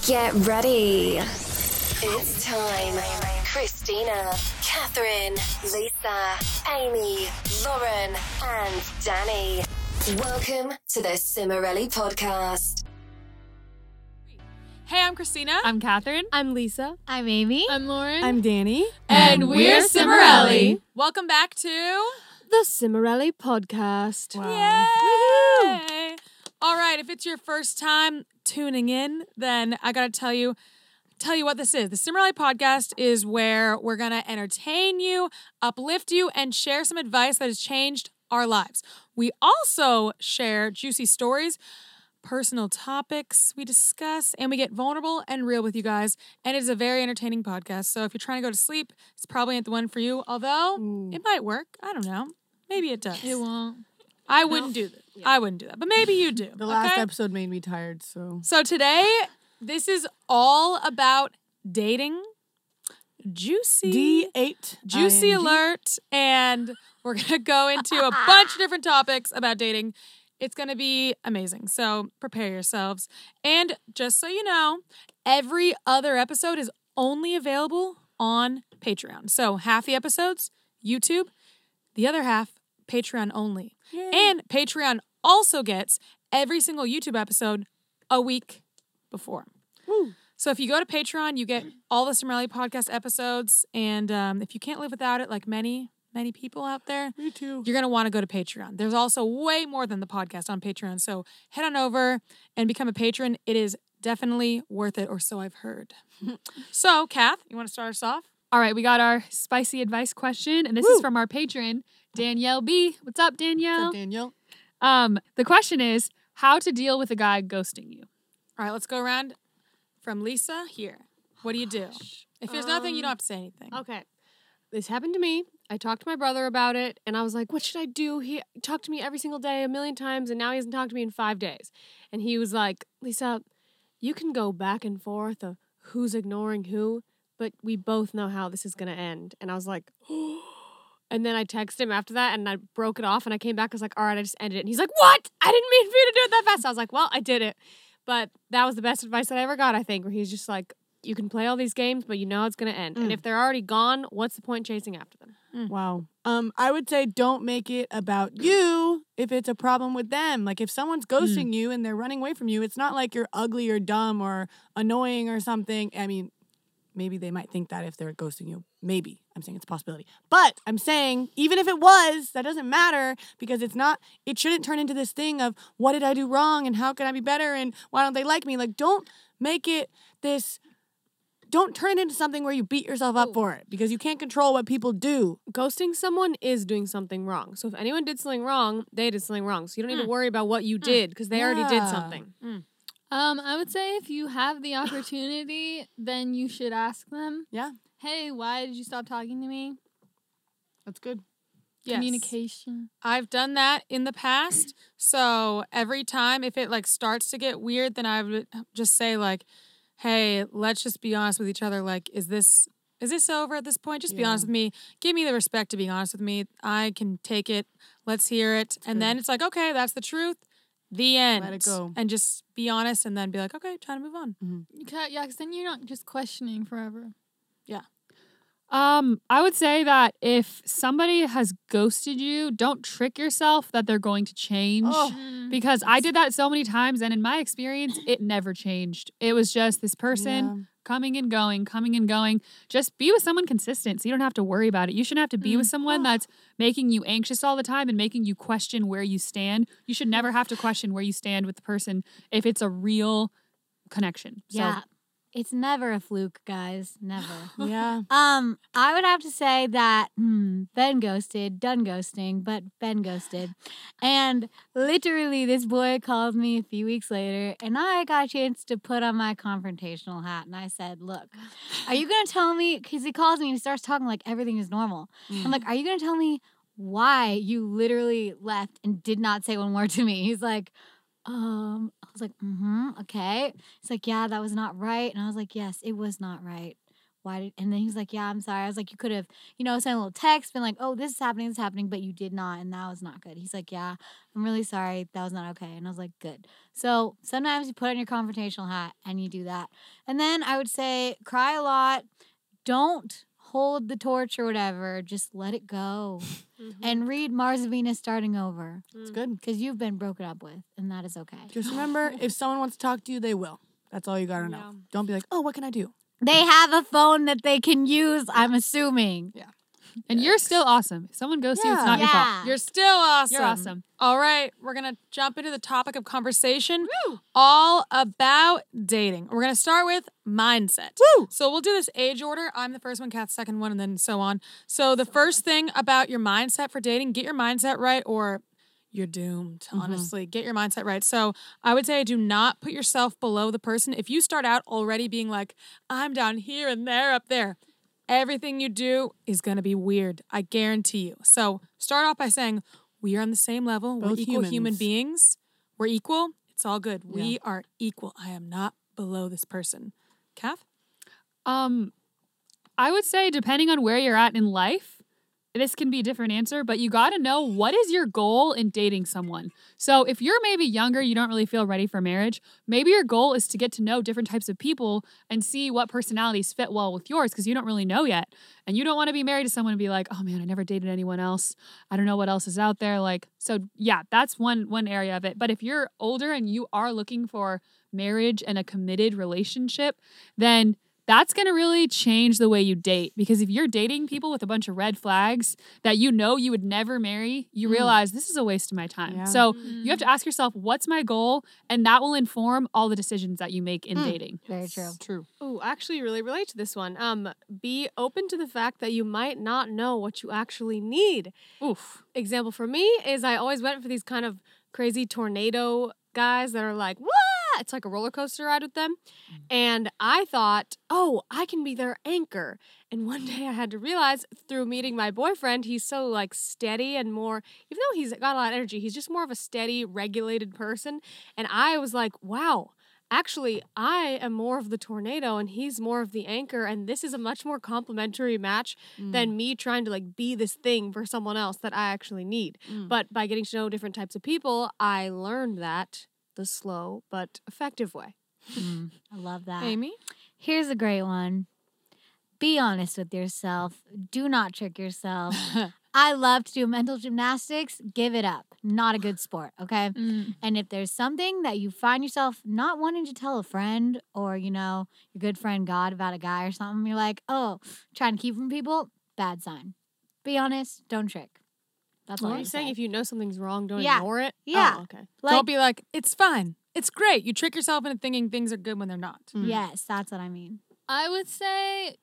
Get ready. It's time. Christina, Catherine, Lisa, Amy, Lauren, and Danny. Welcome to the Cimorelli Podcast. Hey, I'm Christina. I'm Catherine. I'm Lisa. I'm Amy. I'm Lauren. I'm Danny. And we're Cimorelli. Welcome back to The Cimorelli Podcast. Yay! All right, if it's your first time tuning in, then I gotta tell you what this is. The Cimorelli Podcast is where we're gonna entertain you, uplift you, and share some advice that has changed our lives. We also share juicy stories, personal topics we discuss, and we get vulnerable and real with you guys. And it is a very entertaining podcast. So if you're trying to go to sleep, it's probably ain't the one for you. Although it might work. I don't know. Maybe it does. It won't. I wouldn't do that. Yeah. I wouldn't do that. But maybe you do. The last episode made me tired, so. So today, this is all about dating. Juicy. D8. Juicy alert. And we're going to go into a bunch of different topics about dating. It's going to be amazing. So prepare yourselves. And just so you know, every other episode is only available on Patreon. So half the episodes, YouTube. The other half, Patreon only. Yay. And Patreon also gets every single YouTube episode a week before. Woo. So if you go to Patreon, you get all the Cimorelli Podcast episodes. And if you can't live without it, like many people out there, me too, you're going to want to go to Patreon. There's also way more than the podcast on Patreon. So head on over and become a patron. It is definitely worth it, or so I've heard. So, Kath, you want to start us off? All right, we got our spicy advice question, and this is from our patron, Danielle B. What's up, Danielle? What's up, Danielle? The question is, how to deal with a guy ghosting you? All right, let's go around from Lisa here. What do you do? If there's nothing, you don't have to say anything. Okay. This happened to me. I talked to my brother about it, and I was like, what should I do? He talked to me every single day, a million times, and now he hasn't talked to me in 5 days. And he was like, Lisa, you can go back and forth of who's ignoring who, but we both know how this is going to end. And I was like, oh. And then I texted him after that, and I broke it off, and I came back, I was like, all right, I just ended it. And he's like, what? I didn't mean for you to do it that fast. I was like, well, I did it. But that was the best advice that I ever got, I think, where he's just like, you can play all these games, but you know it's going to end. And if they're already gone, what's the point chasing after them? Wow. I would say don't make it about you if it's a problem with them. Like if someone's ghosting you and they're running away from you, it's not like you're ugly or dumb or annoying or something. I mean, maybe they might think that if they're ghosting you. Maybe. I'm saying it's a possibility. But I'm saying even if it was, that doesn't matter because it shouldn't turn into this thing of what did I do wrong and how can I be better and why don't they like me? Like don't make it this... Don't turn it into something where you beat yourself up for it because you can't control what people do. Ghosting someone is doing something wrong. So if anyone did something wrong, they did something wrong. So you don't need to worry about what you did because they already did something. I would say if you have the opportunity, then you should ask them. Yeah. Hey, why did you stop talking to me? That's good. Yes. Communication. I've done that in the past. So every time if it like starts to get weird, then I would just say like, hey, let's just be honest with each other. Like, is this over at this point? Just be honest with me. Give me the respect to be honest with me. I can take it. Let's hear it. And then it's like, okay, that's the truth. The end. Let it go. And just be honest and then be like, okay, try to move on. Yeah, because then you're not just questioning forever. Yeah. I would say that if somebody has ghosted you, don't trick yourself that they're going to change. Because I did that so many times, and in my experience, it never changed. It was just this person coming and going. Just be with someone consistent so you don't have to worry about it. You shouldn't have to be with someone that's making you anxious all the time and making you question where you stand. You should never have to question where you stand with the person if it's a real connection. Yeah. It's never a fluke, guys. Never. Yeah. I would have to say that been ghosted, done ghosting, but been ghosted. And literally this boy called me a few weeks later and I got a chance to put on my confrontational hat and I said, look, are you going to tell me, because he calls me and he starts talking like everything is normal. I'm like, are you going to tell me why you literally left and did not say one word to me? He's like, I was like, okay. He's like, yeah, that was not right. And I was like, yes, it was not right. why did, and then he's like, yeah, I'm sorry. I was like, you could have, sent a little text, been like, oh, this is happening, but you did not, and that was not good. He's like, yeah, I'm really sorry. That was not okay. And I was like, good. So sometimes you put on your confrontational hat and you do that. And then I would say cry a lot. Don't hold the torch or whatever. Just let it go. And read Mars and Venus starting over. It's good. Because you've been broken up with, and that is okay. Just remember, if someone wants to talk to you, they will. That's all you gotta know. Don't be like, oh, what can I do? They have a phone that they can use, I'm assuming. Yeah. And you're still awesome. If someone goes to you, it's not your fault. You're still awesome. You're awesome. All right, we're going to jump into the topic of conversation, all about dating. We're going to start with mindset. Woo! So we'll do this age order. I'm the first one, Kath's second one, and then so on. So the first thing about your mindset for dating, get your mindset right or you're doomed, honestly. Get your mindset right. So I would say do not put yourself below the person. If you start out already being like, I'm down here and they're up there, everything you do is going to be weird. I guarantee you. So start off by saying, we are on the same level. Both We're equal human humans. beings. We're equal. It's all good. We are equal. I am not below this person. Kath? I would say depending on where you're at in life, this can be a different answer, but you got to know what is your goal in dating someone. So if you're maybe younger, you don't really feel ready for marriage, maybe your goal is to get to know different types of people and see what personalities fit well with yours because you don't really know yet. And you don't want to be married to someone and be like, oh man, I never dated anyone else. I don't know what else is out there. So yeah, that's one area of it. But if you're older and you are looking for marriage and a committed relationship, then that's going to really change the way you date. Because if you're dating people with a bunch of red flags that you would never marry, you realize this is a waste of my time. Yeah. So you have to ask yourself, what's my goal? And that will inform all the decisions that you make in dating. Very true. True. Oh, actually really relate to this one. Be open to the fact that you might not know what you actually need. Oof. Example for me is I always went for these kind of crazy tornado guys that are like, what? It's like a roller coaster ride with them. And I thought, oh, I can be their anchor. And one day I had to realize through meeting my boyfriend, he's so like steady and more, even though he's got a lot of energy, he's just more of a steady, regulated person. And I was like, wow, actually, I am more of the tornado and he's more of the anchor. And this is a much more complementary match than me trying to like be this thing for someone else that I actually need. But by getting to know different types of people, I learned that the slow but effective way. I love that. Amy? Here's a great one. Be honest with yourself. Do not trick yourself. I love to do mental gymnastics. Give it up. Not a good sport, okay? And if there's something that you find yourself not wanting to tell a friend or, your good friend God about a guy or something, you're like, oh, trying to keep from people, bad sign. Be honest. Don't trick. That's all Are I'm you saying saying. if you know something's wrong, don't Yeah. ignore it? Yeah. Oh, okay. Don't be like, it's fine. It's great. You trick yourself into thinking things are good when they're not. Yes, that's what I mean. I would say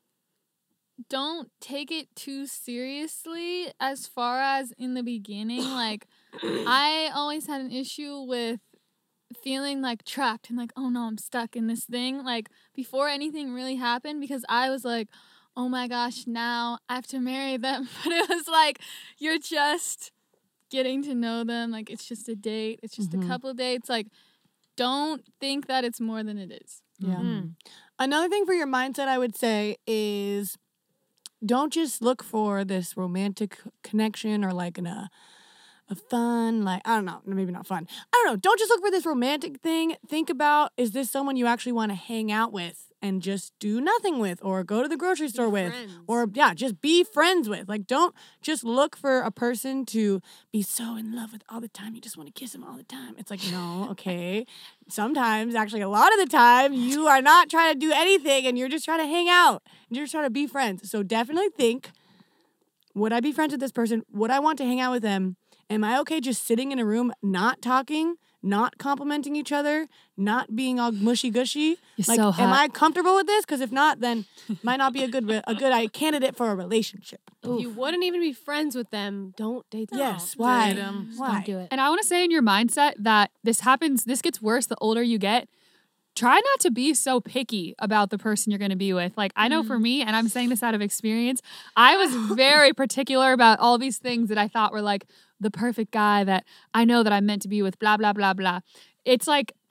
don't take it too seriously as far as in the beginning. Like, I always had an issue with feeling like trapped and like, oh no, I'm stuck in this thing. Like, before anything really happened, because I was like, oh my gosh, now I have to marry them. But it was like, you're just getting to know them. Like, it's just a date. It's just a couple of dates. Like, don't think that it's more than it is. Yeah. Another thing for your mindset, I would say, is don't just look for this romantic connection or like a fun, like, I don't know, maybe not fun. I don't know. Don't just look for this romantic thing. Think about, is this someone you actually want to hang out with and just do nothing with or go to the grocery store with friends. or, just be friends with. Like, don't just look for a person to be so in love with all the time. You just want to kiss them all the time. It's like, no, okay. Sometimes, actually, a lot of the time, you are not trying to do anything and you're just trying to hang out. You're just trying to be friends. So definitely think, would I be friends with this person? Would I want to hang out with them? Am I okay just sitting in a room, not talking, not complimenting each other, not being all mushy-gushy? You're Like, so hot. am I comfortable with this? Because if not, then might not be a good candidate for a relationship. If you wouldn't even be friends with them, don't date them. Yes. Why? Just Why? Don't do it. And I want to say in your mindset that this gets worse the older you get. Try not to be so picky about the person you're going to be with. Like, I know for me, and I'm saying this out of experience, I was very particular about all these things that I thought were like the perfect guy that I know that I'm meant to be with, blah, blah, blah, blah. It's like,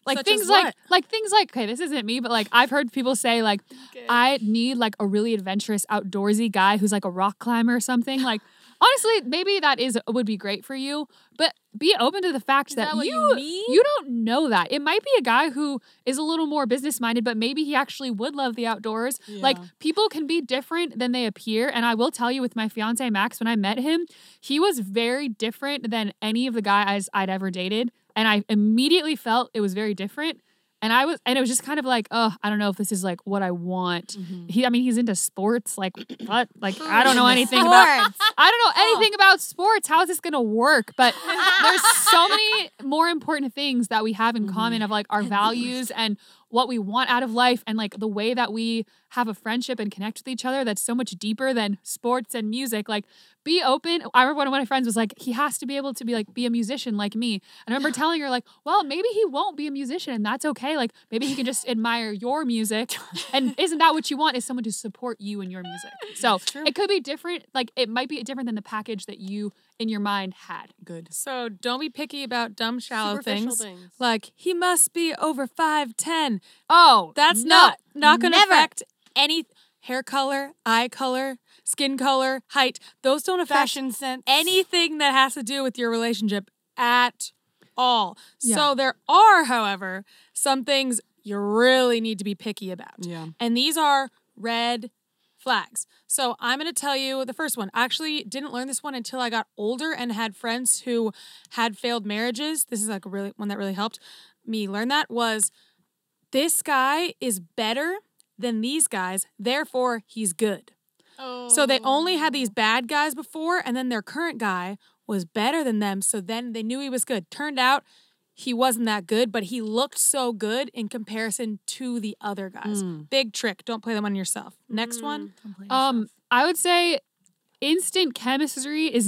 Like Such things as like what? things like okay, this isn't me, but like I've heard people say like I need like a really adventurous outdoorsy guy who's like a rock climber or something. Like honestly, maybe that would be great for you, but be open to the fact Is that, that what you you need? you don't know that. It might be a guy who is a little more business minded, but maybe he actually would love the outdoors. Like Yeah. people can be different than they appear, and I will tell you with my fiance Max, when I met him, he was very different than any of the guys I'd ever dated. And I immediately felt it was very different. And it was just kind of like, oh, I don't know if this is like what I want. He's into sports. Like, what? Like, I don't know anything about, I don't know anything about sports. How is this going to work? But there's so many more important things that we have in common of like our values and what we want out of life and like the way that we have a friendship and connect with each other that's so much deeper than sports and music. Like, be open. I remember one of my friends was like, he has to be able to be a musician like me. And I remember telling her like, well, maybe he won't be a musician and that's okay. Like maybe he can just admire your music. And isn't that what you want, is someone to support you in your music? So it could be different. Like it might be different than the package that you in your mind had. Good. So don't be picky about dumb, shallow Superficial things. Like, he must be over 5'10". Oh, That's no, not going to never. affect any hair color, eye color, skin color, height. Those don't affect Fashion sense. anything that has to do with your relationship at all. Yeah. So there are, however, some things you really need to be picky about. Yeah. And these are red flags. So I'm going to tell you the first one. I actually didn't learn this one until I got older and had friends who had failed marriages. This is like one that really helped me learn that was, this guy is better than these guys, therefore he's good. So they only had these bad guys before, and then their current guy was better than them, so then they knew he was good. Turned out he wasn't that good, but he looked so good in comparison to the other guys. Big trick. Don't play them on yourself. Next one. I would say instant chemistry is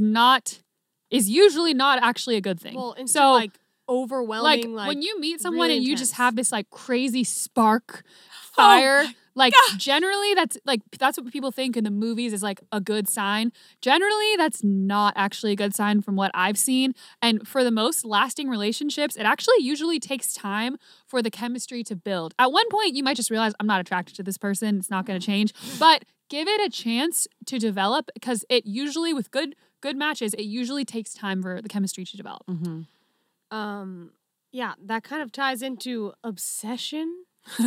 usually not actually a good thing. Well, instant, so like overwhelming. like when you meet someone really and you just intense. have this like crazy spark, fire, like generally that's what people think in the movies is like a good sign. Generally, that's not actually a good sign from what I've seen. And for the most lasting relationships, it actually usually takes time for the chemistry to build. At one point, you might just realize I'm not attracted to this person. It's not going to change, but give it a chance to develop, because it usually with good matches, it usually takes time for the chemistry to develop. Yeah, that kind of ties into obsession.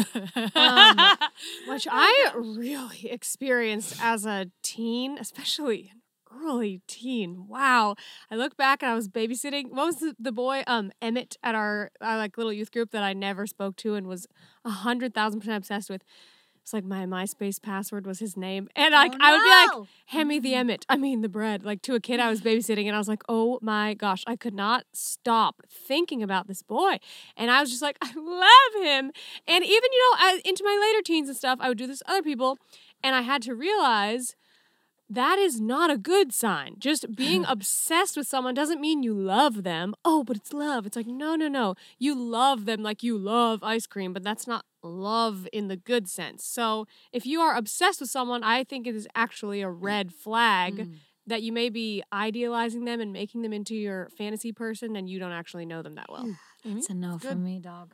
Which I really experienced as a teen, especially an early teen. Wow. I look back and I was babysitting. What was the boy, Emmett, at our like little youth group that I never spoke to and was 100,000% obsessed with. It's like my MySpace password was his name. And I would be like, hand me the Emmett. I mean the bread. Like to a kid I was babysitting, and I was like, oh my gosh, I could not stop thinking about this boy. And I was just like, I love him. And even, into my later teens and stuff, I would do this with other people. And I had to realize that is not a good sign. Just being obsessed with someone doesn't mean you love them. Oh, but it's love. It's like, no. You love them like you love ice cream, but that's not love in the good sense. So if you are obsessed with someone, I think it is actually a red flag that you may be idealizing them and making them into your fantasy person, and you don't actually know them that well. It's a no for me, dog.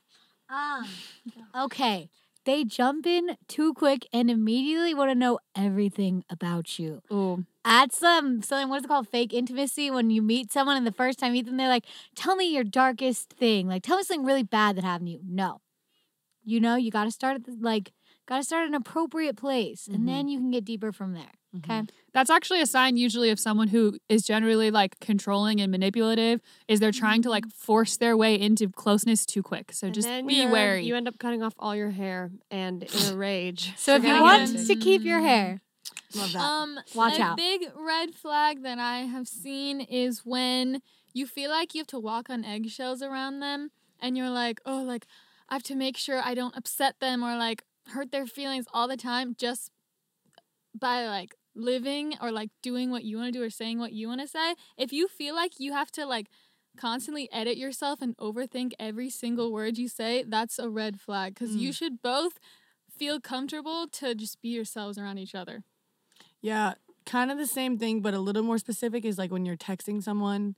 Okay. They jump in too quick and immediately want to know everything about you. Ooh. At something, what is it called? Fake intimacy. When you meet someone and the first time you meet them, they're like, tell me your darkest thing. Like, tell me something really bad that happened to you. No. You got to start at an appropriate place, and then you can get deeper from there. Okay. That's actually a sign usually of someone who is generally like controlling and manipulative, is they're trying to like force their way into closeness too quick. So And just then be wary. You end up cutting off all your hair and in a rage. So if you forgetting want everything. to keep your hair, Love that. Watch a out. big red flag that I have seen is when you feel like you have to walk on eggshells around them, and you're like, oh, like I have to make sure I don't upset them or like hurt their feelings all the time just by like living or like doing what you want to do or saying what you want to say. If you feel like you have to like constantly edit yourself and overthink every single word you say, that's a red flag, because you should both feel comfortable to just be yourselves around each other. Yeah, kind of the same thing, but a little more specific is like when you're texting someone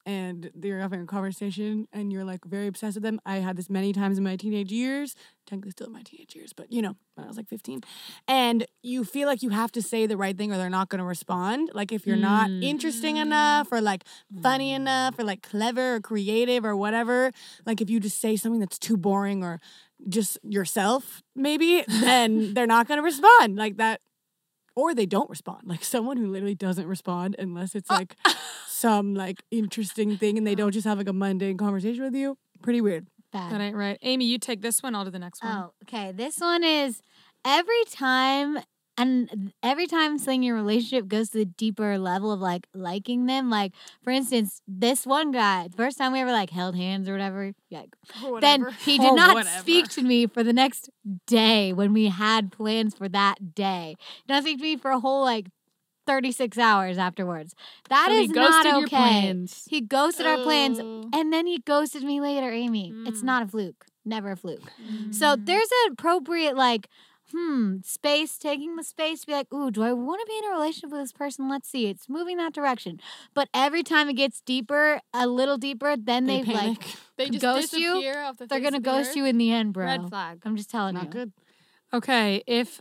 and they're having a conversation and you're like very obsessed with them. I had this many times in my teenage years, technically still in my teenage years, but when I was like 15. And you feel like you have to say the right thing or they're not going to respond. Like if you're not interesting enough or like funny enough or like clever or creative or whatever, like if you just say something that's too boring or just yourself, maybe, then they're not going to respond like that. Or they don't respond. Like someone who literally doesn't respond unless it's like some like interesting thing and they don't just have like a mundane conversation with you. Pretty weird. That Bad. ain't right. Amy, you take this one. I'll do the next one. Oh, okay. This one is every time something in your relationship goes to the deeper level of like liking them. Like, for instance, this one guy, first time we ever like held hands or whatever, then he did not speak to me for the next day when we had plans for that day. He did not speak to me for a whole like 36 hours afterwards. That is not okay. Your plans. He ghosted our plans and then he ghosted me later, Amy. It's not a fluke. Never a fluke. So there's an appropriate like space, taking the space to be like, ooh, do I want to be in a relationship with this person? Let's see. It's moving that direction. But every time it gets deeper, a little deeper, then they like They just ghost you. disappear off the They're face going to of the ghost earth. you in the end, bro. Red flag. I'm just telling you. Not good. Okay, if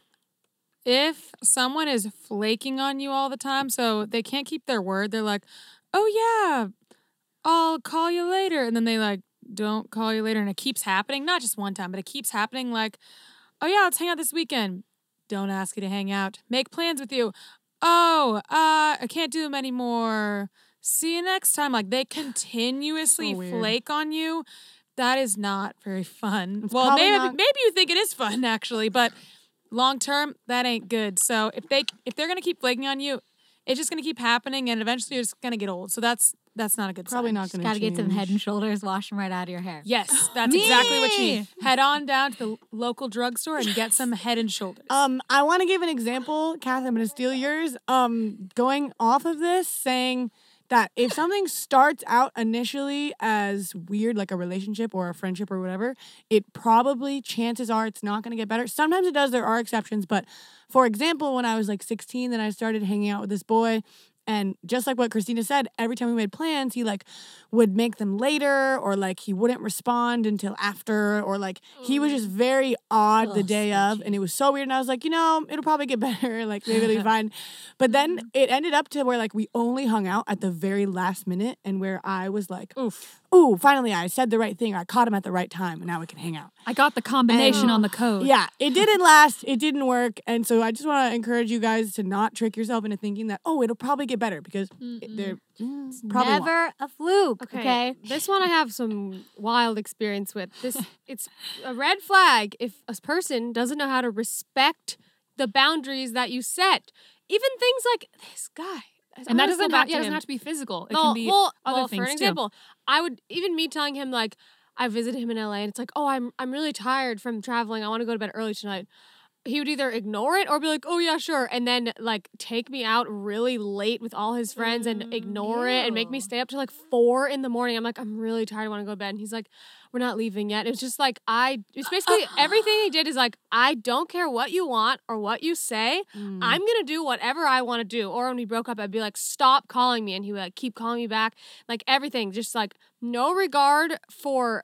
someone is flaking on you all the time, so they can't keep their word, they're like, oh yeah, I'll call you later. And then they like don't call you later and it keeps happening. Not just one time, but it keeps happening like, oh yeah, let's hang out this weekend. Don't ask you to hang out. Make plans with you. Oh, I can't do them anymore. See you next time. Like they continuously So weird. flake on you. That is not very fun. It's Well, probably maybe not- maybe you think it is fun actually, but long term, that ain't good. So if they're gonna keep flaking on you, it's just gonna keep happening, and eventually you're just gonna get old. So that's not a good Probably sign. not going to Got to get some head and change. shoulders, wash them right out of your hair. Yes, that's exactly what you need. Head on down to the local drugstore and get some Head and Shoulders. I want to give an example. Kath, I'm going to steal yours. Going off of this, saying that if something starts out initially as weird, like a relationship or a friendship or whatever, it probably, chances are, it's not going to get better. Sometimes it does. There are exceptions. But for example, when I was like 16, then I started hanging out with this boy. And just like what Christina said, every time we made plans, he like would make them later or like he wouldn't respond until after or like he was just very odd the day of. And it was so weird. And I was like, it'll probably get better. Like maybe it'll be fine. But then it ended up to where like we only hung out at the very last minute and where I was like, ooh, finally I said the right thing. I caught him at the right time and now we can hang out. I got the combination on the code. Yeah, it didn't last. It didn't work. And so I just want to encourage you guys to not trick yourself into thinking that, it'll probably get better because they're probably won't. Never a fluke, okay? This one I have some wild experience with. It's a red flag if a person doesn't know how to respect the boundaries that you set. Even things like this guy. And that I'm doesn't, gonna have, go back doesn't him. have to be physical. It No, can be other for things an too. example, I would even me telling him like I visited him in LA and it's like, oh, I'm really tired from traveling. I want to go to bed early tonight. He would either ignore it or be like, oh yeah, sure, and then like take me out really late with all his friends and ignore it and make me stay up till like 4 a.m. I'm like, I'm really tired. I want to go to bed. And he's like, we're not leaving yet. It's just like it's basically everything he did is like, I don't care what you want or what you say. I'm gonna do whatever I want to do. Or when we broke up, I'd be like, stop calling me, and he would like keep calling me back. Like everything, just like no regard for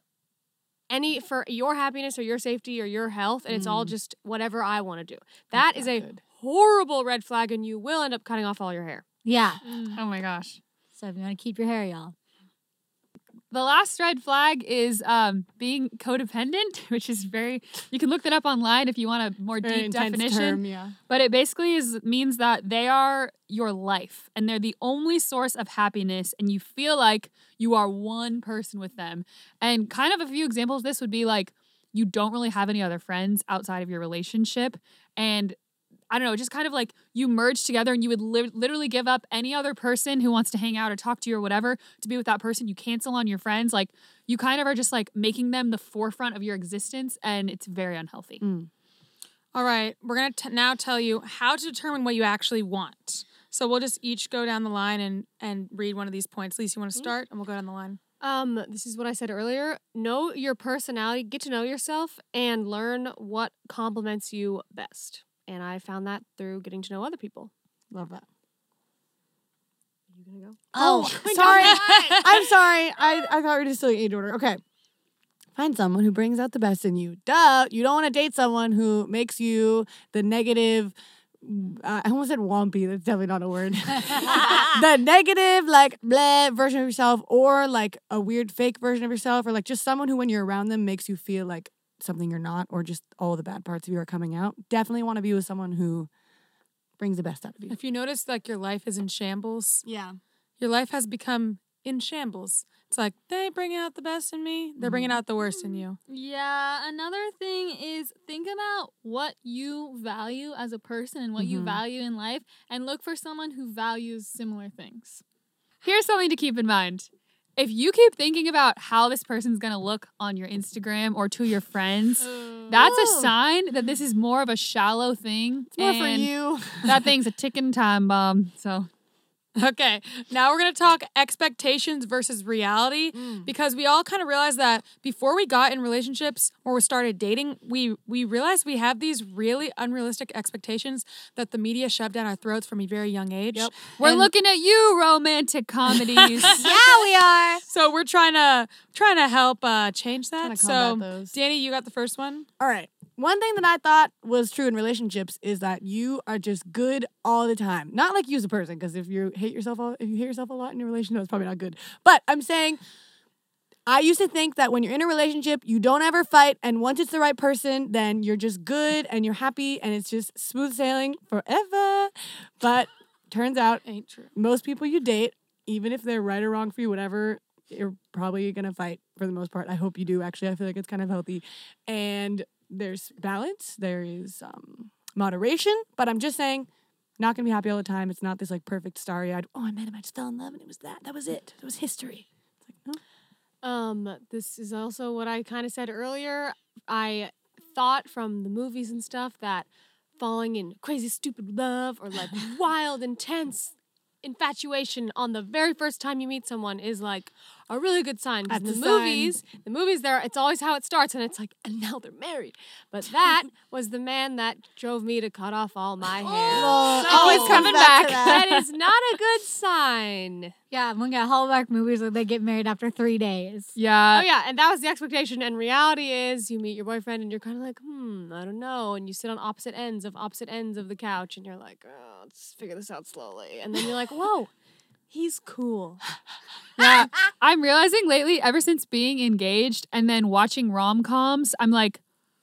your happiness or your safety or your health, and it's all just whatever I want to do. That is a horrible red flag, and you will end up cutting off all your hair. Yeah. Oh my gosh. So if you want to keep your hair, y'all. The last red flag is being codependent, which is you can look that up online if you want a more Very deep intense definition. term, yeah. But it basically means that they are your life and they're the only source of happiness and you feel like you are one person with them. And kind of a few examples of this would be like you don't really have any other friends outside of your relationship, and I don't know, just kind of like you merge together and you would literally give up any other person who wants to hang out or talk to you or whatever to be with that person. You cancel on your friends. Like you kind of are just like making them the forefront of your existence, and it's very unhealthy. All right, we're going to now tell you how to determine what you actually want. So we'll just each go down the line and read one of these points. Lisa, you want to start? And we'll go down the line. This is what I said earlier. Know your personality, get to know yourself, and learn what complements you best. And I found that through getting to know other people. Love that. you gonna go? Oh, sorry. I'm sorry. I thought we were just doing age order. Okay. Find someone who brings out the best in you. Duh. You don't want to date someone who makes you the negative. I almost said wumpy. That's definitely not a word. The negative, like, bleh version of yourself, or like a weird fake version of yourself, or like just someone who, when you're around them, makes you feel like something you're not, or just all the bad parts of you are coming out. Definitely want to be with someone who brings the best out of you. If you notice, like, your life is in shambles, Yeah. your life has become in shambles. It's like, they bring out the best in me, they're bringing out the worst in you. Yeah, another thing is think about what you value as a person and what you value in life, and look for someone who values similar things. Here's something to keep in mind. If you keep thinking about how this person's going to look on your Instagram or to your friends, that's a sign that this is more of a shallow thing. It's more for and you. That thing's a ticking time bomb. So Okay, now we're going to talk expectations versus reality because we all kind of realized that before we got in relationships or we started dating, we realized we have these really unrealistic expectations that the media shoved down our throats from a very young age. Yep. we're looking at you, romantic comedies. Yeah, we are. So we're trying to help change that. Trying to So combat those. Danny, you got the first one? All right. One thing that I thought was true in relationships is that you are just good all the time. Not like you as a person, because if you hate yourself a lot in your relationship, it's probably not good. But I'm saying, I used to think that when you're in a relationship, you don't ever fight, and once it's the right person, then you're just good and you're happy and it's just smooth sailing forever. But turns out, Ain't true. most people you date, even if they're right or wrong for you, whatever, you're probably gonna fight for the most part. I hope you do. Actually, I feel like it's kind of healthy, and there's balance, there is moderation, but I'm just saying, not gonna be happy all the time. It's not this like perfect starry-eyed, oh, I met him, I just fell in love, and it was that was it. It was history. It's like, no. This is also what I kind of said earlier. I thought from the movies and stuff that falling in crazy, stupid love or like wild, intense infatuation on the very first time you meet someone is like a really good sign. 'Cause That's in a the movies there, it's always how it starts, and it's like, and now they're married. But that was the man that drove me to cut off all my hair. Always So, coming back. that is not a good sign. Yeah, I'm looking at Hallmark movies where they get married after 3 days. Yeah. Oh yeah, and that was the expectation. And reality is, you meet your boyfriend, and you're kind of like, I don't know. And you sit on opposite ends of the couch, and you're like, oh, let's figure this out slowly. And then you're like, whoa, he's cool. Yeah. I'm realizing lately, ever since being engaged and then watching rom-coms, I'm like,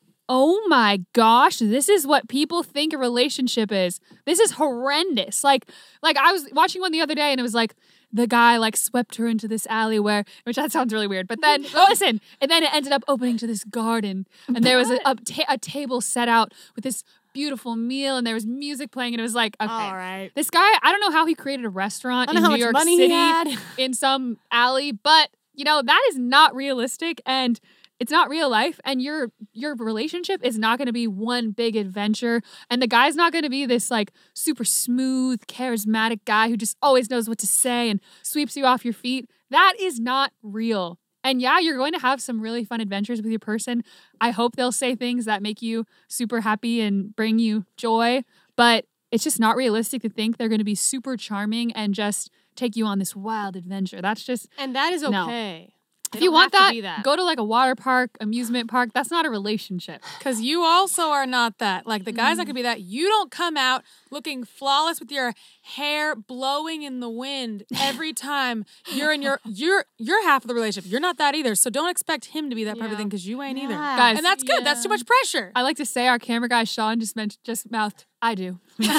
oh my gosh, this is what people think a relationship is. This is horrendous. Like I was watching one the other day and it was like, the guy like swept her into this alleyway, which that sounds really weird. But then, listen, and then it ended up opening to this garden. And there was a table set out with this beautiful meal and there was music playing. And it was like, okay, All right. this guy, I don't know how he created a restaurant I in don't know how New much York money City he had. in some alley, but you know, that is not realistic and it's not real life, and your relationship is not going to be one big adventure, and the guy's not going to be this like super smooth, charismatic guy who just always knows what to say and sweeps you off your feet. That is not real. And yeah, you're going to have some really fun adventures with your person. I hope they'll say things that make you super happy and bring you joy, but it's just not realistic to think they're going to be super charming and just take you on this wild adventure. That's just, And that is No. okay. if you want have to that, be go to like a water park, amusement park. That's not a relationship. Because you also are not that. Like, the guy's not gonna be that. You don't come out looking flawless with your hair blowing in the wind every time you're in your half of the relationship. You're not that either. So don't expect him to be that perfect thing because you ain't either. Yeah. Guys, And that's good. That's too much pressure. I like to say our camera guy Sean just mouthed, I do.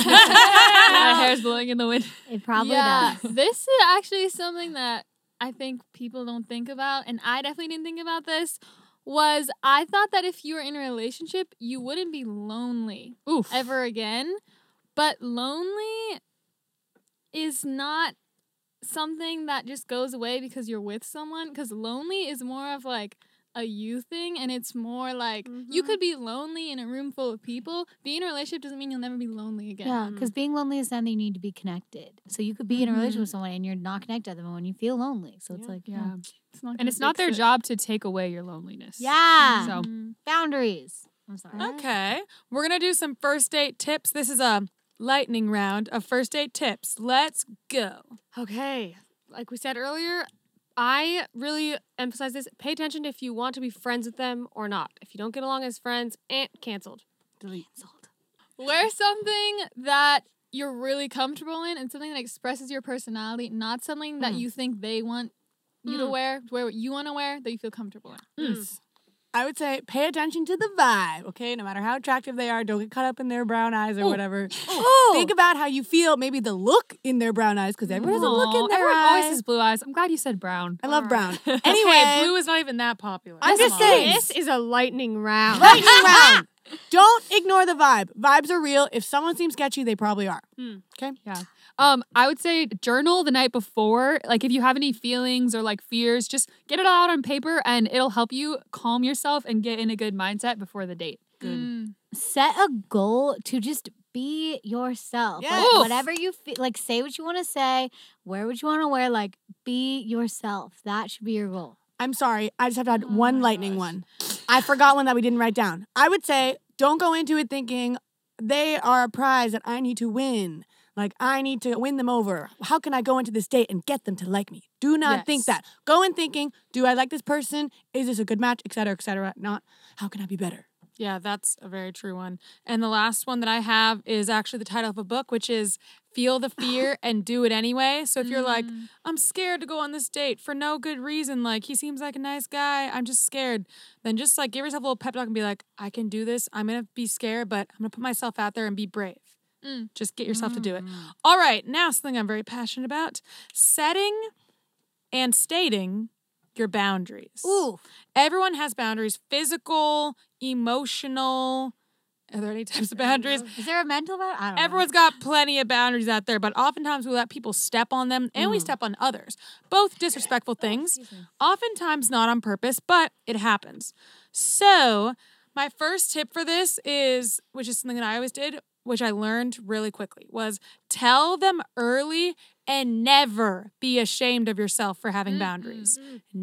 My hair's blowing in the wind. It probably yeah, does. this is actually something that I think people don't think about, and I definitely didn't think about this, was I thought that if you were in a relationship, you wouldn't be lonely Oof. ever again. But lonely is not something that just goes away because you're with someone, because lonely is more of like a you thing, and it's more like you could be lonely in a room full of people. Being in a relationship doesn't mean you'll never be lonely again. Yeah, because being lonely is something you need to be connected. So you could be in a relationship with someone and you're not connected to them and you feel lonely. So it's like, Yeah. It's not And it's not their job to take away your loneliness. yeah, So boundaries. I'm sorry. Okay. We're going to do some first date tips. This is a lightning round of first date tips. Let's go. Okay. Like we said earlier, I really emphasize this. Pay attention if you want to be friends with them or not. If you don't get along as friends, canceled. Delete. Wear something that you're really comfortable in and something that expresses your personality, not something that you think they want you to wear what you want to wear that you feel comfortable in. I would say pay attention to the vibe, okay? No matter how attractive they are, don't get caught up in their brown eyes or whatever. Think about how you feel, maybe the look in their brown eyes, because everyone has a look in their Everyone always eyes. has blue eyes. I'm glad you said brown. I love brown. Anyway, Anyway, blue is not even that popular. I'm Come just on. saying. This is a lightning round. lightning round. Don't ignore the vibe. Vibes are real. If someone seems sketchy, they probably are. Okay? Yeah. I would say journal the night before. Like if you have any feelings or like fears, just get it all out on paper and it'll help you calm yourself and get in a good mindset before the date. Good. Set a goal to just be yourself. Yes. Like, whatever you feel, like say what you want to say, wear what you want to wear, like be yourself. That should be your goal. I'm sorry. I just have to add one lightning one. I forgot one that we didn't write down. I would say don't go into it thinking they are a prize that I need to win. Like, I need to win them over. How can I go into this date and get them to like me? Do not think that. Go in thinking, do I like this person? Is this a good match? Et cetera, et cetera. Not, how can I be better? Yeah, that's a very true one. And the last one that I have is actually the title of a book, which is Feel the Fear and Do It Anyway. So if you're like, I'm scared to go on this date for no good reason, like he seems like a nice guy, I'm just scared, then just like give yourself a little pep talk and be like, I can do this. I'm going to be scared, but I'm going to put myself out there and be brave. Just get yourself to do it. All right, now something I'm very passionate about. Setting and stating your boundaries. Ooh. Everyone has boundaries. Physical, emotional. Are there any types of boundaries? Is there a mental boundary? I don't know. Everyone's got plenty of boundaries out there, but oftentimes we let people step on them and we step on others. Both disrespectful things. Oftentimes not on purpose, but it happens. So my first tip for this is, which is something that I always did, which I learned really quickly, was tell them early and never be ashamed of yourself for having boundaries.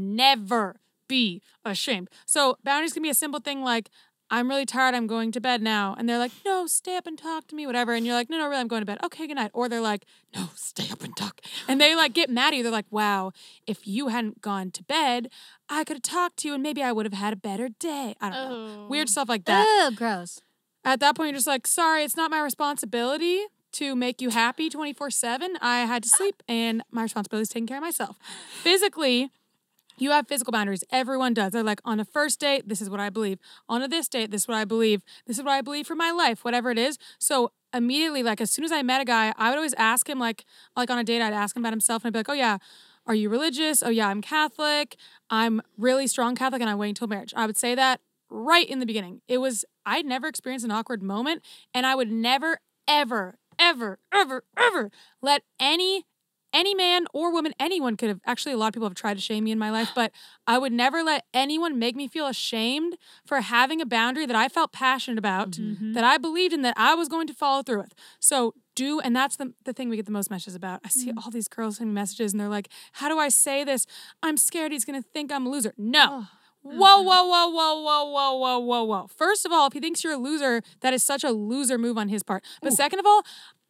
Never be ashamed. So boundaries can be a simple thing like, I'm really tired, I'm going to bed now. And they're like, no, stay up and talk to me, whatever. And you're like, no, really, I'm going to bed. Okay, good night. Or they're like, no, stay up and talk. And they like get mad at you. They're like, wow, if you hadn't gone to bed, I could have talked to you and maybe I would have had a better day. I don't know. Weird stuff like that. Ugh, gross. At that point, you're just like, sorry, it's not my responsibility to make you happy 24/7. I had to sleep and my responsibility is taking care of myself. Physically, you have physical boundaries. Everyone does. They're like, on a first date, this is what I believe. On a this date, this is what I believe. This is what I believe for my life, whatever it is. So immediately, like as soon as I met a guy, I would always ask him, like on a date, I'd ask him about himself and I'd be like, oh yeah, are you religious? Oh yeah, I'm Catholic. I'm really strong Catholic and I'm waiting till marriage. I would say that right in the beginning. I'd never experienced an awkward moment and I would never, ever, ever, ever, ever let any man or woman, anyone could have, actually a lot of people have tried to shame me in my life, but I would never let anyone make me feel ashamed for having a boundary that I felt passionate about, that I believed in, that I was going to follow through with. So and that's the thing we get the most messages about. I see all these girls sending messages and they're like, how do I say this? I'm scared he's going to think I'm a loser. No. Whoa, whoa, whoa, whoa, whoa, whoa, whoa, whoa, whoa. First of all, if he thinks you're a loser, that is such a loser move on his part. But second of all,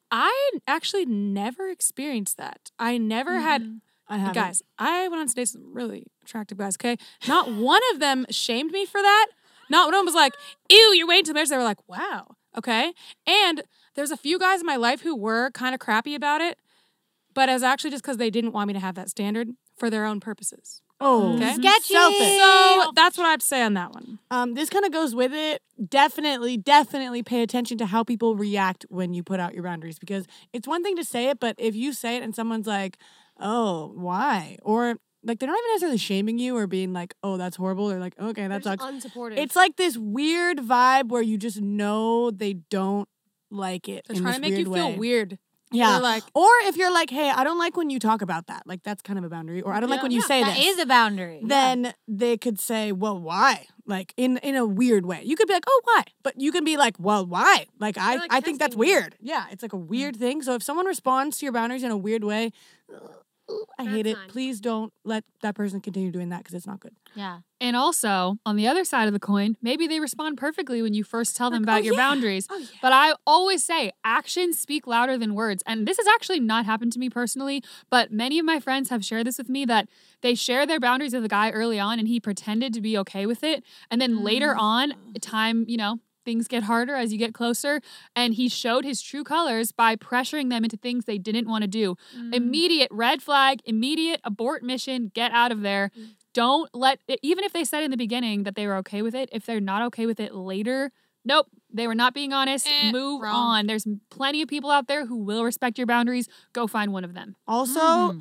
I actually never experienced that. I never had, guys, I went on dates with some really attractive guys, okay? Not one of them shamed me for that. Not one of them was like, ew, you're waiting till marriage. They were like, wow, okay? And there's a few guys in my life who were kind of crappy about it, but it was actually just because they didn't want me to have that standard for their own purposes. Oh, Okay. Sketchy. Selfish. So that's what I have to say on that one. This kind of goes with it. Definitely pay attention to how people react when you put out your boundaries, because it's one thing to say it, but if you say it and someone's like, oh, why? Or like they're not even necessarily shaming you or being like, oh, that's horrible, or like, okay, that sucks. Unsupportive. It's like this weird vibe where you just know they don't like it. They're in trying this to make you weird feel way. weird. Yeah. They're like, Or if you're like, hey, I don't like when you talk about that. Like, that's kind of a boundary. Or I don't like when you say That this. is a boundary. Then they could say, well, why? Like, in a weird way. You could be like, oh, why? But you can be like, well, why? Like, I like think that's testing you. weird. Yeah, it's like a weird thing. So if someone responds to your boundaries in a weird way, ooh, I hate That's it. fine. Please don't let that person continue doing that because it's not good. Yeah. And also, on the other side of the coin, maybe they respond perfectly when you first tell them Like, about "Oh, your yeah. boundaries. Oh, yeah. But I always say actions speak louder than words. And this has actually not happened to me personally, but many of my friends have shared this with me that they share their boundaries with a guy early on and he pretended to be okay with it. And then later on, time, things get harder as you get closer. And he showed his true colors by pressuring them into things they didn't want to do. Immediate red flag, immediate abort mission, get out of there. Don't let it, even if they said in the beginning that they were okay with it, if they're not okay with it later, nope, they were not being honest. Move wrong. on. There's plenty of people out there who will respect your boundaries. Go find one of them. Also,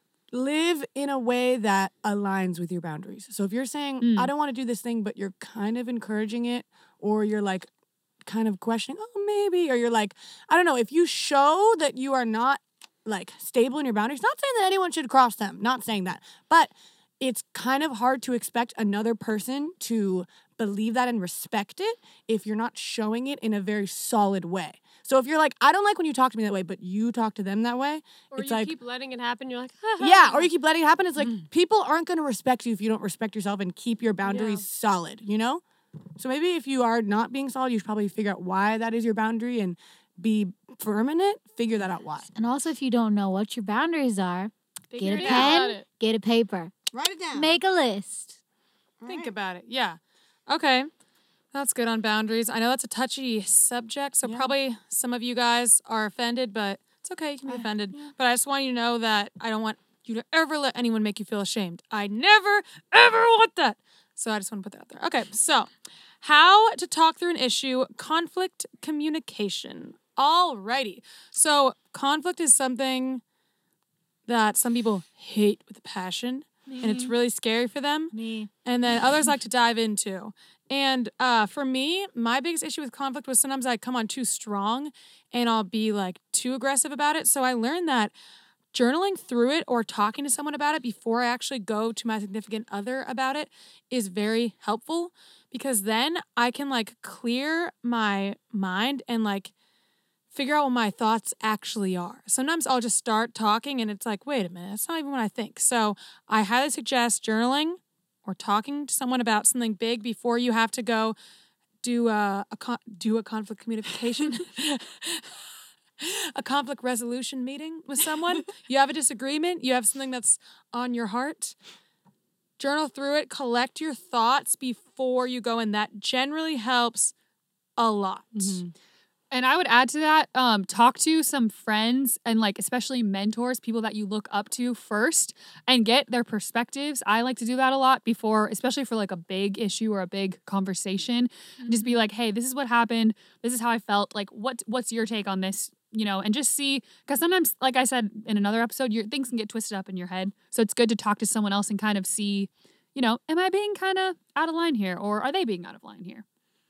live in a way that aligns with your boundaries. So if you're saying, I don't want to do this thing, but you're kind of encouraging it, or you're like kind of questioning, oh, maybe, or you're like, I don't know, if you show that you are not like stable in your boundaries, not saying that anyone should cross them, not saying that, but it's kind of hard to expect another person to believe that and respect it if you're not showing it in a very solid way. So if you're like, I don't like when you talk to me that way, but you talk to them that way, Or it's you like, keep letting it happen. You're like, yeah, or you keep letting it happen. It's like people aren't going to respect you if you don't respect yourself and keep your boundaries solid, So maybe if you are not being solid, you should probably figure out why that is your boundary and be firm in it. Figure that out why. And also, if you don't know what your boundaries are, Figure get a it out. pen, get a paper, Write it down. make a list. Think about it. Yeah. Okay. That's good on boundaries. I know that's a touchy subject, so probably some of you guys are offended, but it's okay. You can be offended. But I just want you to know that I don't want you to ever let anyone make you feel ashamed. I never, ever want that. So I just want to put that out there. Okay. So how to talk through an issue, conflict communication. Alrighty. So conflict is something that some people hate with a passion. And it's really scary for them. And then others like to dive into. And for me, my biggest issue with conflict was sometimes I come on too strong and I'll be like too aggressive about it. So I learned that journaling through it or talking to someone about it before I actually go to my significant other about it is very helpful, because then I can like clear my mind and like figure out what my thoughts actually are. Sometimes I'll just start talking and it's like, wait a minute, that's not even what I think. So I highly suggest journaling or talking to someone about something big before you have to go do a conflict communication, a conflict resolution meeting with someone. You have a disagreement, you have something that's on your heart. Journal through it, collect your thoughts before you go in. That generally helps a lot. And I would add to that, talk to some friends and like especially mentors, people that you look up to first, and get their perspectives. I like to do that a lot before, especially for like a big issue or a big conversation. Just be like, hey, this is what happened. This is how I felt. Like, what's your take on this? And just see, because sometimes, like I said in another episode, things can get twisted up in your head. So it's good to talk to someone else and kind of see, am I being kind of out of line here, or are they being out of line here?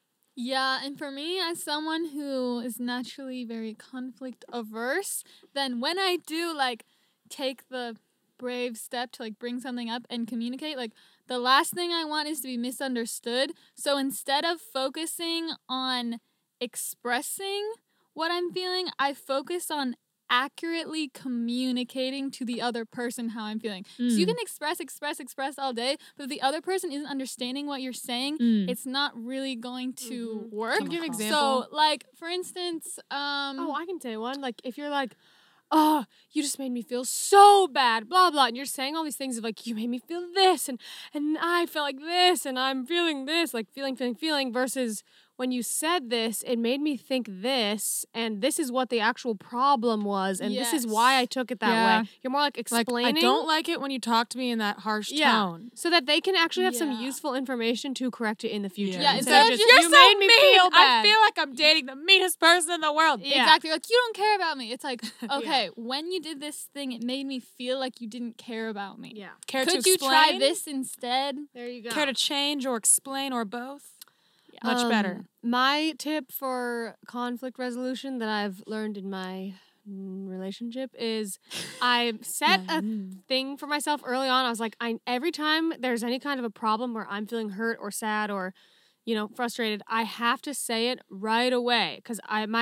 Yeah, and for me, as someone who is naturally very conflict averse, then when I do like take the brave step to like bring something up and communicate, like the last thing I want is to be misunderstood. So instead of focusing on expressing what I'm feeling, I focus on accurately communicating to the other person how I'm feeling. So you can express all day, but if the other person isn't understanding what you're saying, it's not really going to work. Can you give an example? So, like, for instance, oh, I can say one. Like, if you're like, oh, you just made me feel so bad, blah, blah. And you're saying all these things of like, you made me feel this and I felt like this and I'm feeling this, like feeling versus when you said this, it made me think this, and this is what the actual problem was, and this is why I took it that way. You're more like explaining. I don't like it when you talk to me in that harsh tone. So that they can actually have some useful information to correct it in the future. Yeah, instead of just, you're you so made me mean. feel bad. I feel like I'm dating the meanest person in the world. Yeah. Exactly. Like, you don't care about me. It's like, okay, when you did this thing, it made me feel like you didn't care about me. Yeah. Care to Could you explain? try this instead? There you go. Care to change or explain or both? Much better. My tip for conflict resolution that I've learned in my relationship is I set a thing for myself early on. I was like, every time there's any kind of a problem where I'm feeling hurt or sad or, frustrated, I have to say it right away. Because my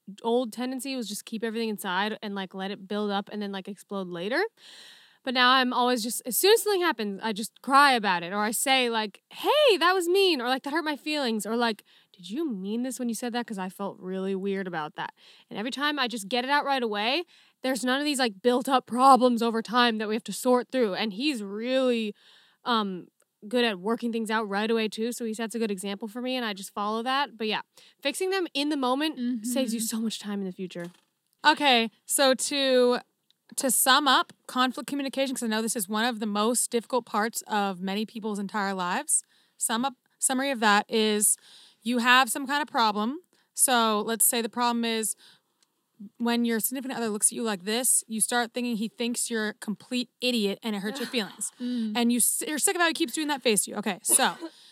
old tendency was just keep everything inside and like let it build up and then like explode later. But now I'm always just, as soon as something happens, I just cry about it. Or I say like, hey, that was mean. Or like, that hurt my feelings. Or like, did you mean this when you said that? Because I felt really weird about that. And every time I just get it out right away, there's none of these like built up problems over time that we have to sort through. And he's really good at working things out right away too. So he sets a good example for me and I just follow that. But yeah, fixing them in the moment saves you so much time in the future. Okay, so to sum up conflict communication, because I know this is one of the most difficult parts of many people's entire lives. Summary of that is you have some kind of problem. So let's say the problem is when your significant other looks at you like this, you start thinking he thinks you're a complete idiot and it hurts your feelings. And you're sick of how he keeps doing that face to you. Okay, so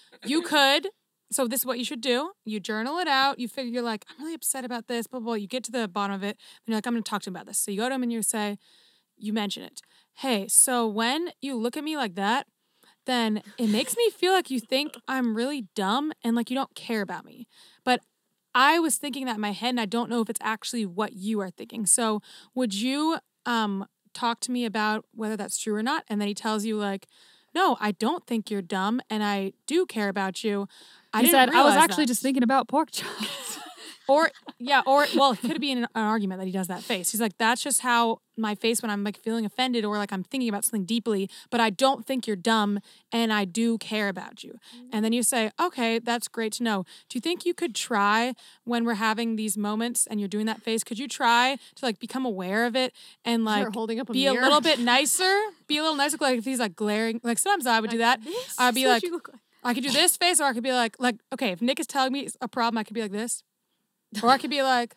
so this is what you should do. You journal it out. You figure you're like, I'm really upset about this, blah, blah, blah. You get to the bottom of it. And you're like, I'm going to talk to him about this. So you go to him and you mention it. Hey, so when you look at me like that, then it makes me feel like you think I'm really dumb and like you don't care about me. But I was thinking that in my head and I don't know if it's actually what you are thinking. So would you talk to me about whether that's true or not? And then he tells you like, no, I don't think you're dumb and I do care about you. He said, I was actually just thinking about pork chops. Well, it could be an argument that he does that face. He's like, that's just how my face when I'm like feeling offended or like I'm thinking about something deeply, but I don't think you're dumb and I do care about you. And then you say, okay, that's great to know. Do you think you could try when we're having these moments and you're doing that face, could you try to like become aware of it and like You're holding up a be mirror. a little bit nicer? Be a little nicer. Like if he's like glaring, like sometimes I would do that. I'd be like, I could do this face or I could be like, okay, if Nick is telling me a problem, I could be like this. Or I could be like,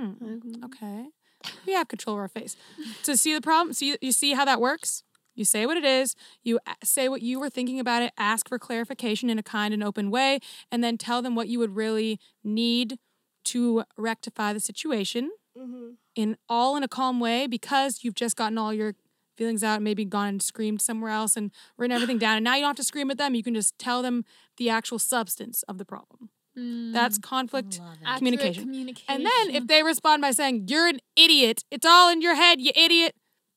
okay. We have control of our face. To see the problem, so you see how that works? You say what it is, you say what you were thinking about it, ask for clarification in a kind and open way, and then tell them what you would really need to rectify the situation in a calm way because you've just gotten all your feelings out and maybe gone and screamed somewhere else and written everything down. And now you don't have to scream at them. You can just tell them the actual substance of the problem. That's conflict communication. And then if they respond by saying, you're an idiot, it's all in your head, you idiot,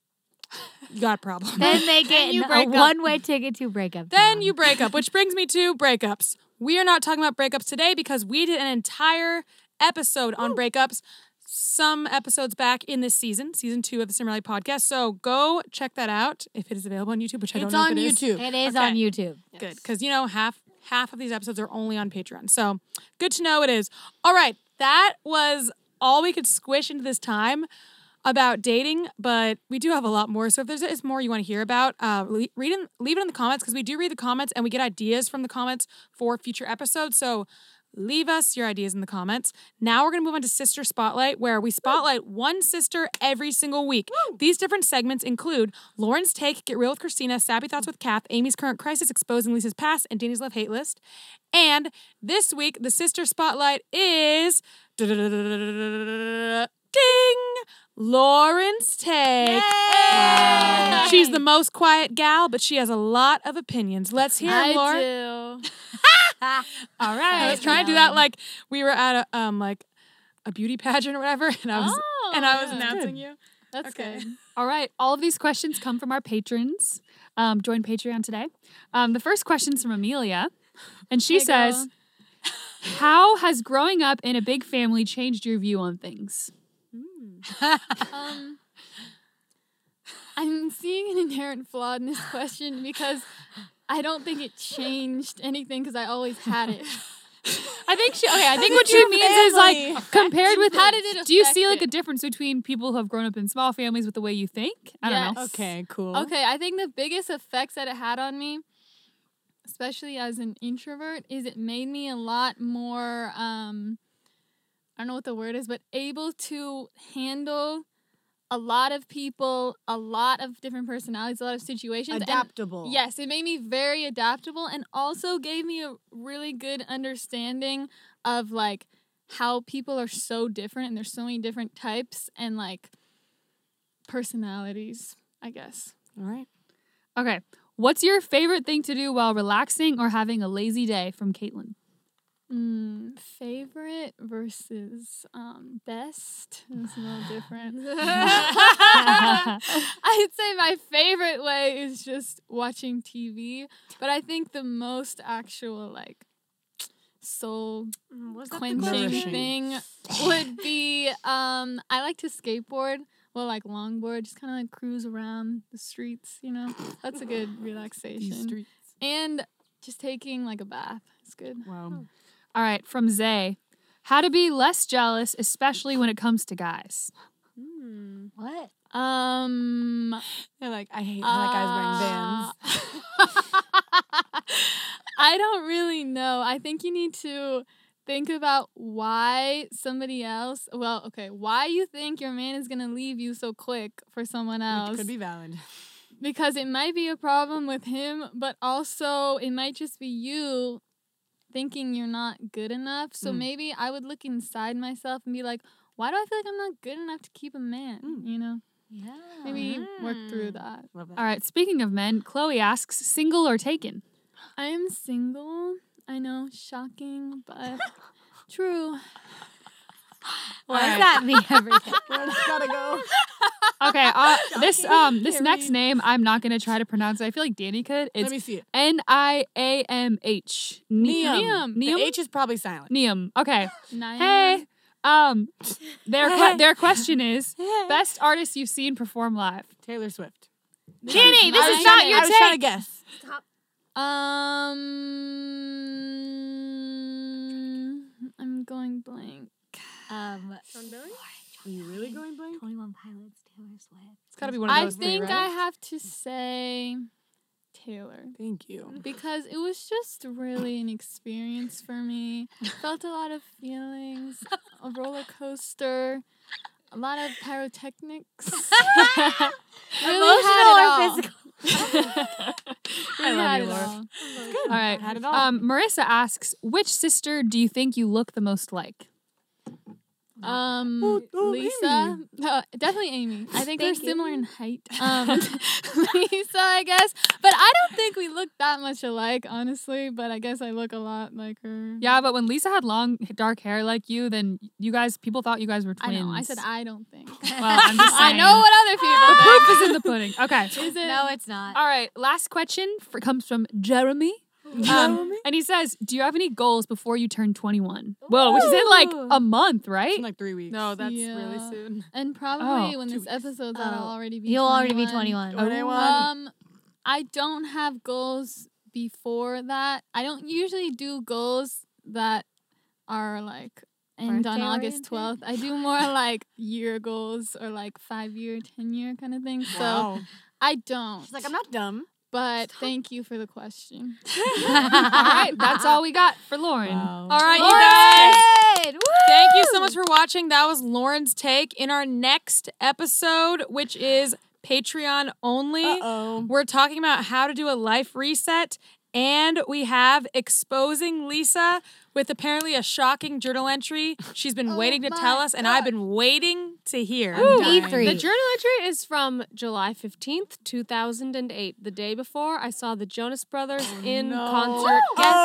you got a problem. Then they get a one-way ticket to breakup. Then you break up, which brings me to breakups. We are not talking about breakups today because we did an entire episode on breakups some episodes back in this season 2 of the Simmerly podcast. So go check that out if it is available on YouTube, which I don't know if it is. It's on YouTube. It is on YouTube. Good, because half of these episodes are only on Patreon. So good to know it is. All right, that was all we could squish into this time about dating, but we do have a lot more. So if there's more you want to hear about, leave it in the comments because we do read the comments and we get ideas from the comments for future episodes. So leave us your ideas in the comments. Now we're going to move on to Sister Spotlight, where we spotlight one sister every single week. These different segments include Lauren's Take, Get Real with Christina, Sappy Thoughts with Kath, Amy's Current Crisis, Exposing Lisa's Past, and Danny's Love-Hate List. And this week, the Sister Spotlight is... Ding! Lauren's Take. Yay! She's the most quiet gal, but she has a lot of opinions. Let's hear them, Lauren. I do. All right. I was trying to do that like we were at a beauty pageant or whatever, and I was announcing you. That's good. All right. All of these questions come from our patrons. Join Patreon today. The first question's from Amelia, and she says, how has growing up in a big family changed your view on things? I'm seeing an inherent flaw in this question because I don't think it changed anything because I always had it. I think what she means is like compared with how did it do you affect see like a it? difference between people who have grown up in small families with the way you think? I don't know. Yes. Okay, cool. Okay, I think the biggest effects that it had on me, especially as an introvert, is it made me a lot more, I don't know what the word is, but able to handle a lot of people, a lot of different personalities, a lot of situations. Adaptable. And yes, it made me very adaptable and also gave me a really good understanding of like how people are so different and there's so many different types and like personalities, I guess. All right. Okay. What's your favorite thing to do while relaxing or having a lazy day? From Caitlin. Favorite versus best is a little different. I'd say my favorite way is just watching TV, but I think the most actual like soul quenching Nourishing. thing would be I like to skateboard. Well, like longboard, just kind of like cruise around the streets, you know. That's a good relaxation. And just taking like a bath. It's good. Wow. All right, from Zay. How to be less jealous, especially when it comes to guys. What? They're like, I hate how that guy's wearing Vans. I don't really know. I think you need to think about why somebody else, why you think your man is going to leave you so quick for someone else. Which could be valid. Because it might be a problem with him, but also it might just be you thinking you're not good enough. So maybe I would look inside myself and be like, why do I feel like I'm not good enough to keep a man? You know? Yeah. Maybe work through that. Love that. All right, speaking of men, Chloe asks, single or taken? I am single. I know, shocking, but true. What does that mean every day? Where's it gotta go? Okay, this next name I'm not gonna try to pronounce it. I feel like Danny could. Let It's me see it. Niamh. Neum. The Neum. H is probably silent. Neum. Okay. Niam. Hey. Their question is best artist you've seen perform live. Taylor Swift. Danny, this I is was not trying- your I was trying to take. guess. I'm going blank. Are you really going blank? 21 Pilots, Taylor Swift. It's gotta be one of I those three, think right? I have to say Taylor. Thank you. Because it was just really an experience for me. Felt a lot of feelings, a roller coaster, a lot of pyrotechnics. Really had it all. Really had it all. All right. Had it all. Marissa asks, which sister do you think you look the most like? Lisa, definitely Amy. I think we're Thank you. similar in height. Lisa, I guess, but I don't think we look that much alike, honestly. But I guess I look a lot like her. Yeah, but when Lisa had long, dark hair like you, then people thought you guys were I twins. know. I said I don't think. Well, I'm just I saying. know what other people The think. proof is in the pudding. Okay. Is it? No, it's not. All right. Last question comes from Jeremy. And he says, do you have any goals before you turn 21? Whoa, which is in like a month, right? It's in like 3 weeks. No, that's Yeah. really soon. And probably Oh, when 2 this episode's out, I'll already be. You'll already be 21. 21. 21. I don't have goals before that. I don't usually do goals that are like end on August Birthday-oriented? 12th. I do more like year goals or like 5-year, 10-year kind of thing. So Wow. I don't. She's like, I'm not dumb. But thank you for the question. All right. That's all we got for Lauren. Wow. All right, you guys. Thank you so much for watching. That was Lauren's take. In our next episode, which is Patreon only, Uh-oh. we're talking about how to do a life reset. And we have Exposing Lisa with apparently a shocking journal entry she's been waiting to tell us, and I've been waiting to hear. E3. The journal entry is from July 15th, 2008. The day before, I saw the Jonas Brothers in concert.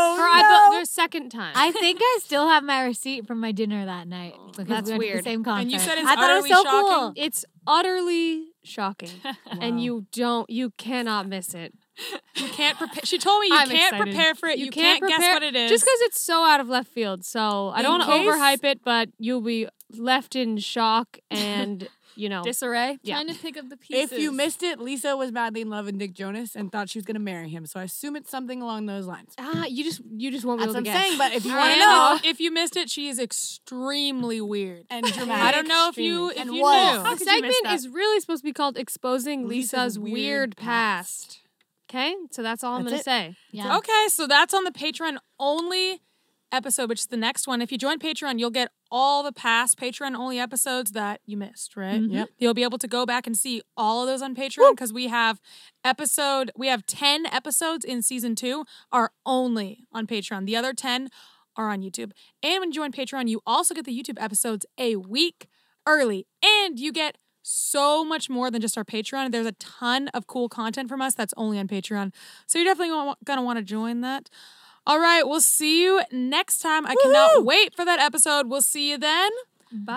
Their second time. I think I still have my receipt from my dinner that night. Because That's we went to weird. the same concert. And you said it's I thought it was utterly so cool. shocking? It's utterly shocking. And you cannot miss it. You can't prepare. She told me you I'm can't excited. prepare for it. You can't guess what it is. Just because it's so out of left field. So I don't want to case- overhype it, but you'll be left in shock and, Disarray. Trying to pick up the pieces. If you missed it, Lisa was madly in love with Nick Jonas and thought she was going to marry him. So I assume it's something along those lines. you just won't be That's able what to I'm guess. saying. But if you And want to know, if you missed it, she is extremely weird. and dramatic. I don't know if you And knew. was. The segment is really supposed to be called Exposing Lisa's Weird Past. Okay? So that's all I'm That's going to it. say. Yeah. Okay, so that's on the Patreon only episode, which is the next one. If you join Patreon, you'll get all the past Patreon only episodes that you missed, right? Yep. You'll be able to go back and see all of those on Patreon because we have 10 episodes in season 2 are only on Patreon. The other 10 are on YouTube. And when you join Patreon, you also get the YouTube episodes a week early. And you get so much more than just our Patreon. There's a ton of cool content from us that's only on Patreon. So you're definitely going to want to join that. All right, we'll see you next time. I cannot wait for that episode. We'll see you then. Bye.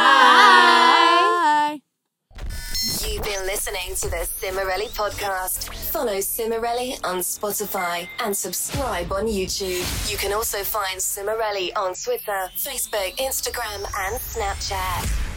Bye. You've been listening to the Cimarelli podcast. Follow Cimarelli on Spotify and subscribe on YouTube. You can also find Cimarelli on Twitter, Facebook, Instagram, and Snapchat.